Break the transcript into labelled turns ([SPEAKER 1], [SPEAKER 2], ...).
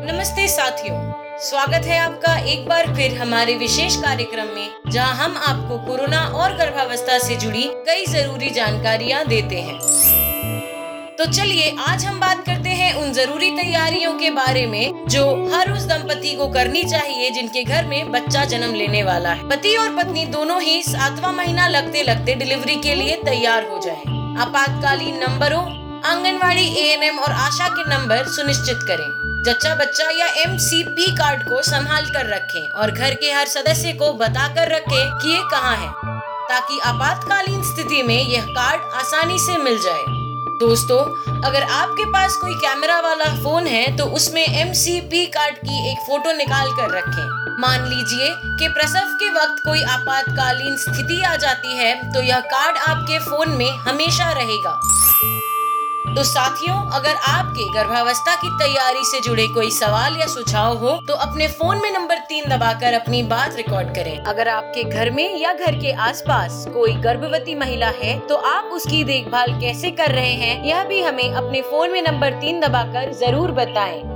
[SPEAKER 1] नमस्ते साथियों, स्वागत है आपका एक बार फिर हमारे विशेष कार्यक्रम में, जहां हम आपको कोरोना और गर्भावस्था से जुड़ी कई जरूरी जानकारियां देते हैं। तो चलिए आज हम बात करते हैं उन जरूरी तैयारियों के बारे में जो हर उस दंपति को करनी चाहिए जिनके घर में बच्चा जन्म लेने वाला है। पति और पत्नी दोनों ही 7वां महीना लगते लगते डिलीवरी के लिए तैयार हो जाएं। आपातकालीन नंबरों, आंगनवाड़ी, एएनएम और आशा के नंबर सुनिश्चित करें। जच्चा बच्चा या एमसीपी कार्ड को संभाल कर रखें और घर के हर सदस्य को बता कर रखें कि ये कहाँ है, ताकि आपातकालीन स्थिति में यह कार्ड आसानी से मिल जाए। दोस्तों, अगर आपके पास कोई कैमरा वाला फोन है तो उसमें एमसीपी कार्ड की एक फोटो निकाल कर रखें। मान लीजिए कि प्रसव के वक्त कोई आपातकालीन स्थिति आ जाती है तो यह कार्ड आपके फोन में हमेशा रहेगा। तो साथियों, अगर आपके गर्भावस्था की तैयारी से जुड़े कोई सवाल या सुझाव हो तो अपने फोन में नंबर 3 दबाकर अपनी बात रिकॉर्ड करें। अगर आपके घर में या घर के आसपास कोई गर्भवती महिला है तो आप उसकी देखभाल कैसे कर रहे हैं, यह भी हमें अपने फोन में नंबर 3 दबाकर जरूर बताएं।